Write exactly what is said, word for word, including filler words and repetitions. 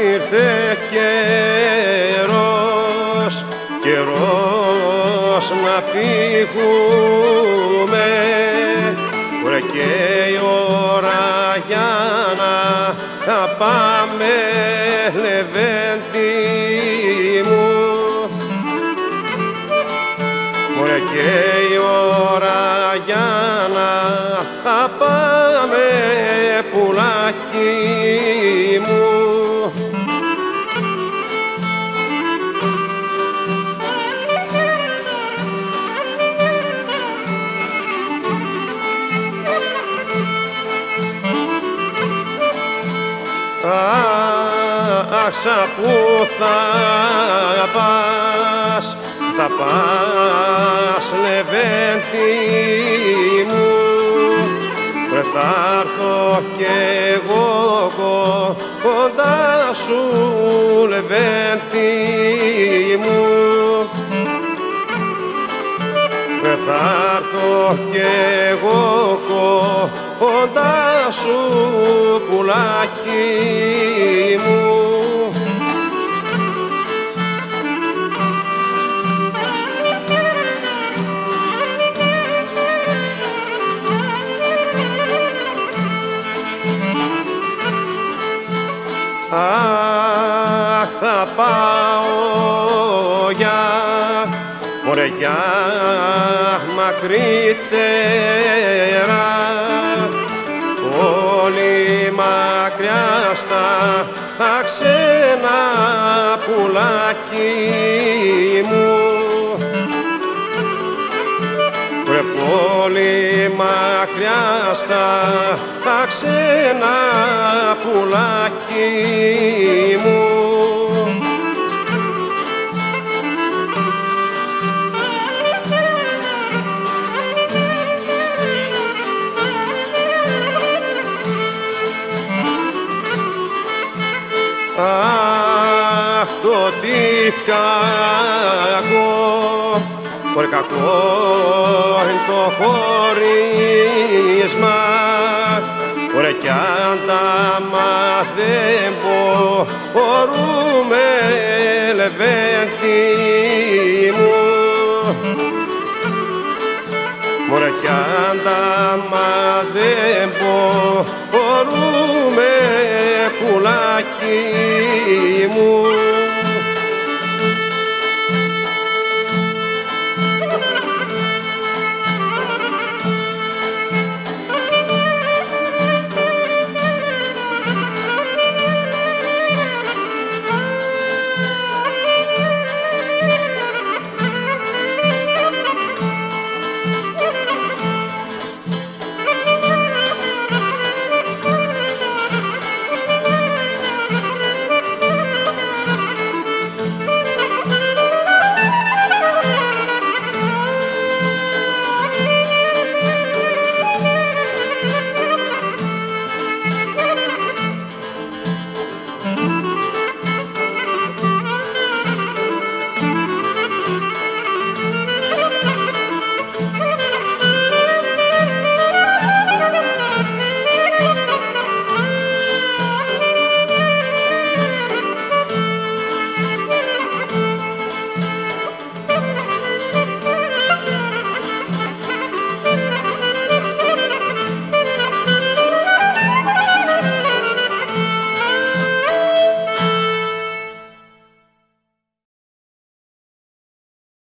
ήρθε καιρός, καιρός να φύγουμε, βρε και η ώρα για να πάμε, Λεβέντη μου. Βρε και η ώρα για να πάμε, πουλάκι μου. Αχ, σα που θα πας, θα πας, Λεβέντη μου, βρε θα έρθω κι εγώ κοντά σου, Λεβέντη μου, βρε θα έρθω κι εγώ κοντά σου, πουλάκι μου. Αχ, θα πάω για, μωρέ, για μακρύτερα, πολύ μακριά στα ξένα, πουλάκι μου. Βρε πολύ μακριά στα ξένα, πουλάκι μου. Αχ, το τι κακό, πολύ κακό είναι το χωρίσμα, ωραία κι αν τα μάθεν μπορούμε, Λεβέντη μου. Ωραία κι αν τα μάθεν μπορούμε,